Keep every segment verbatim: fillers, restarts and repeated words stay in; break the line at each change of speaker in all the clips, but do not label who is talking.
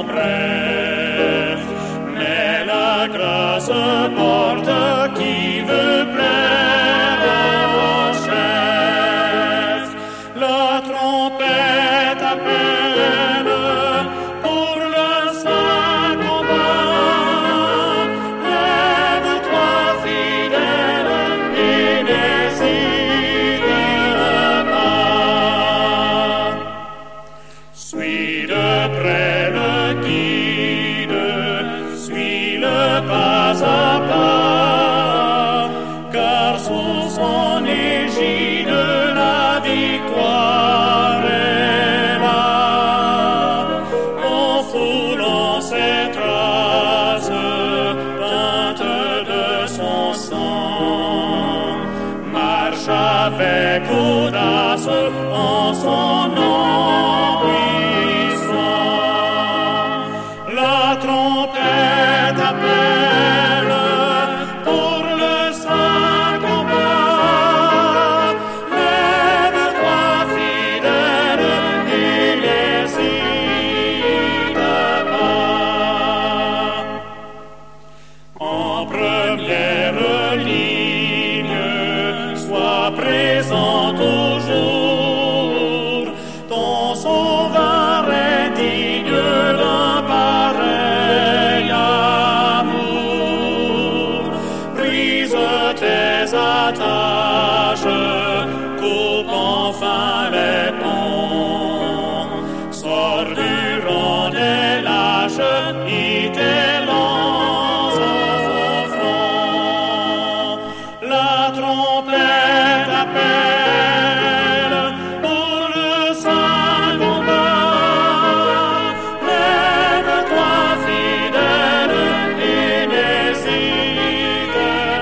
sont brefs, mais la grâce porte qui veut plaire au chef. La trompette appelle pour le saint combat. Lève-toi, fidèle, et n'hésite pas. Suis de près le guide, suis-le pas à pas, car sous son égide la victoire est là. En foulant ses traces, teintes de son sang, marche avec audace en son nom puissant. La trompette appelle pour le saint combat. Lève-toi, fidèle, et n'hésite pas. En première ligne, sois présent toujours. Ton sauveur est digne d'un pareil amour. Brise tes attaches, coupe enfin les ponts. Sors du rang des lâches, et t'élance au front. La trompette appelle pour le saint combat. Lève-toi, fidèle, et n'hésite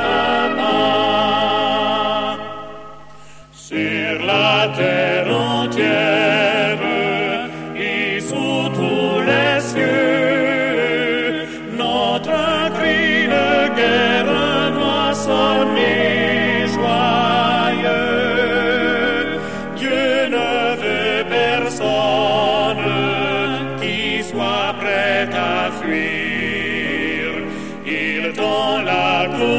pas. Sur la terre entière et sous tous les cieux, notre cri de guerre doit sonner joyeux. Dieu ne veut personne qui soit prêt à fuir. Il donne la cour